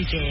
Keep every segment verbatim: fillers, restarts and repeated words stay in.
C P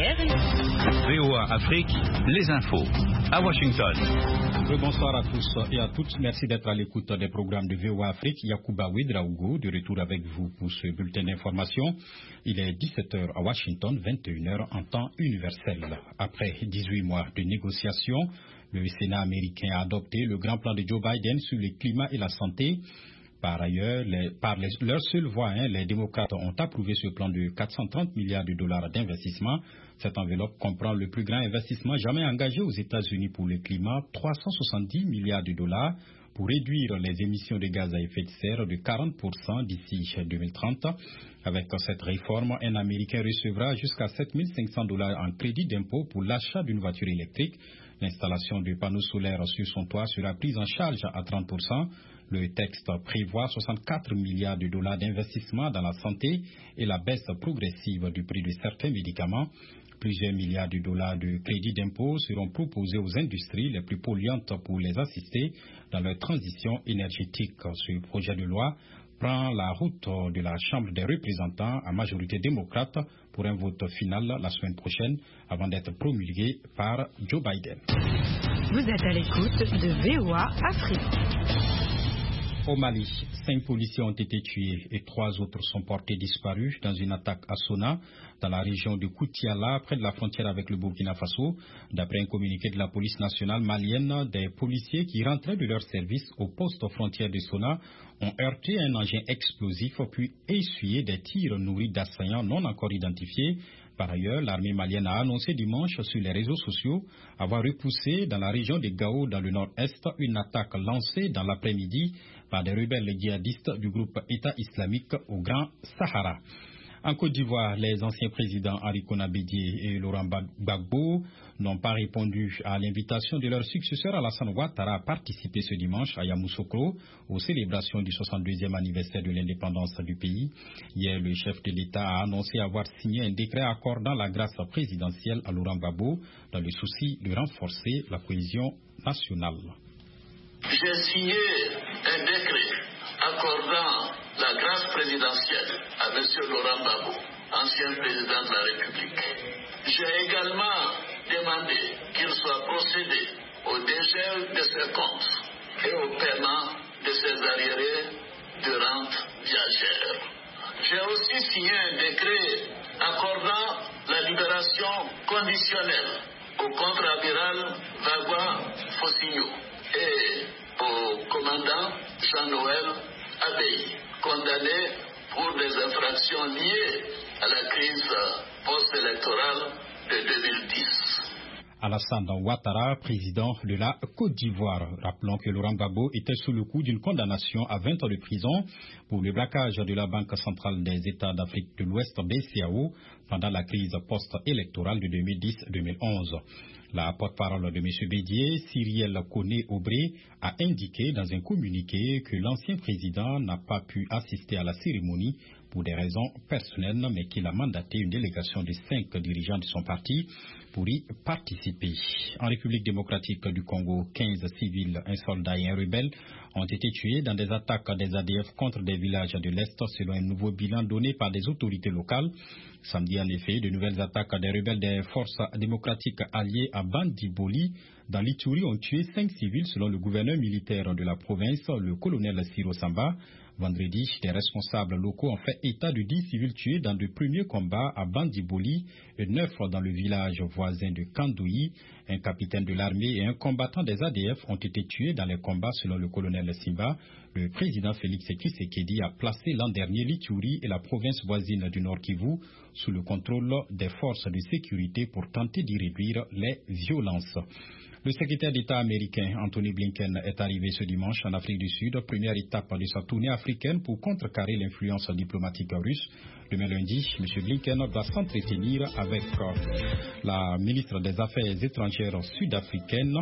R. V O A Afrique, les infos. À Washington. Bonsoir à tous et à toutes. Merci d'être à l'écoute des programmes de V O A Afrique. Yacouba Ouedraogo, de retour avec vous pour ce bulletin d'information. Il est dix-sept heures à Washington, vingt et une heures en temps universel. Après dix-huit mois de négociations, le Sénat américain a adopté le grand plan de Joe Biden sur le climat et la santé. Par ailleurs, les, par les, leur seule voix, hein, les démocrates ont approuvé ce plan de quatre cent trente milliards de dollars d'investissement. Cette enveloppe comprend le plus grand investissement jamais engagé aux États-Unis pour le climat, trois cent soixante-dix milliards de dollars pour réduire les émissions de gaz à effet de serre de quarante pour cent d'ici deux mille trente. Avec cette réforme, un Américain recevra jusqu'à sept mille cinq cents dollars en crédit d'impôt pour l'achat d'une voiture électrique. L'installation de panneaux solaires sur son toit sera prise en charge à trente pour cent. Le texte prévoit soixante-quatre milliards de dollars d'investissement dans la santé et la baisse progressive du prix de certains médicaments. Plusieurs milliards de dollars de crédits d'impôt seront proposés aux industries les plus polluantes pour les assister dans leur transition énergétique. Ce projet de loi prend la route de la Chambre des représentants à majorité démocrate pour un vote final la semaine prochaine avant d'être promulgué par Joe Biden. Vous êtes à l'écoute de V O A Afrique. Au Mali, cinq policiers ont été tués et trois autres sont portés disparus dans une attaque à Sona, dans la région de Koutiala, près de la frontière avec le Burkina Faso. D'après un communiqué de la police nationale malienne, des policiers qui rentraient de leur service au poste frontière de Sona ont heurté un engin explosif puis essuyé des tirs nourris d'assaillants non encore identifiés. Par ailleurs, l'armée malienne a annoncé dimanche sur les réseaux sociaux avoir repoussé dans la région de Gao, dans le nord-est, une attaque lancée dans l'après-midi par des rebelles djihadistes du groupe État islamique au Grand Sahara. En Côte d'Ivoire, les anciens présidents Henri Konan Bédié et Laurent Gbagbo n'ont pas répondu à l'invitation de leur successeur Alassane Ouattara à participer ce dimanche à Yamoussoukro aux célébrations du soixante-deuxième anniversaire de l'indépendance du pays. Hier, le chef de l'État a annoncé avoir signé un décret accordant la grâce présidentielle à Laurent Gbagbo dans le souci de renforcer la cohésion nationale. J'ai signé un décret accordant la grâce présidentielle à M. Laurent Gbagbo, ancien président de la République. J'ai également demandé qu'il soit procédé au dégel de ses comptes et au paiement de ses arriérés de rente viagère. J'ai aussi signé un décret accordant la libération conditionnelle au contre-amiral Vagua Fossigno et au commandant Jean-Noël Abey, condamné pour des infractions liées à la crise post-électorale de deux mille dix. Alassane Ouattara, président de la Côte d'Ivoire. Rappelons que Laurent Gbagbo était sous le coup d'une condamnation à vingt ans de prison pour le braquage de la Banque centrale des États d'Afrique de l'Ouest, B C A O, pendant la crise post-électorale de deux mille dix deux mille onze. La porte-parole de M. Bédié, Cyrielle Koné-Aubré, a indiqué dans un communiqué que l'ancien président n'a pas pu assister à la cérémonie pour des raisons personnelles, mais qu'il a mandaté une délégation de cinq dirigeants de son parti pour y participer. En République démocratique du Congo, quinze civils, un soldat et un rebelle ont été tués dans des attaques des A D F contre des villages de l'Est, selon un nouveau bilan donné par des autorités locales. Samedi, en effet, de nouvelles attaques des rebelles des forces démocratiques alliées à Bandiboli dans l'Ituri ont tué cinq civils, selon le gouverneur militaire de la province, le colonel Siro Samba. Vendredi, des responsables locaux ont fait état de dix civils tués dans de premiers combats à Bandiboli et neuf dans le village voisin de Kandoui. Un capitaine de l'armée et un combattant des A D F ont été tués dans les combats, selon le colonel Simba. Le président Félix Tshisekedi a placé l'an dernier l'Ituri et la province voisine du Nord Kivu sous le contrôle des forces de sécurité pour tenter d'y réduire les violences. Le secrétaire d'État américain Anthony Blinken est arrivé ce dimanche en Afrique du Sud, première étape de sa tournée africaine pour contrecarrer l'influence diplomatique russe. Demain lundi, M. Blinken doit s'entretenir avec la ministre des Affaires étrangères sud-africaine.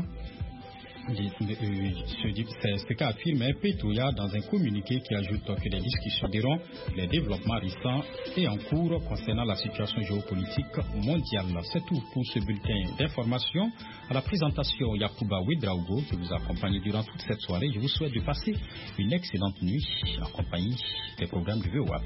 C'est ce qu'a affirmé Petouya dans un communiqué qui ajoute que les discussions diront les développements récents et en cours concernant la situation géopolitique mondiale. C'est tout pour ce bulletin d'information. À la présentation, Yacouba Ouedraogo qui vous accompagne durant toute cette soirée. Je vous souhaite de passer une excellente nuit en compagnie des programmes du V O A.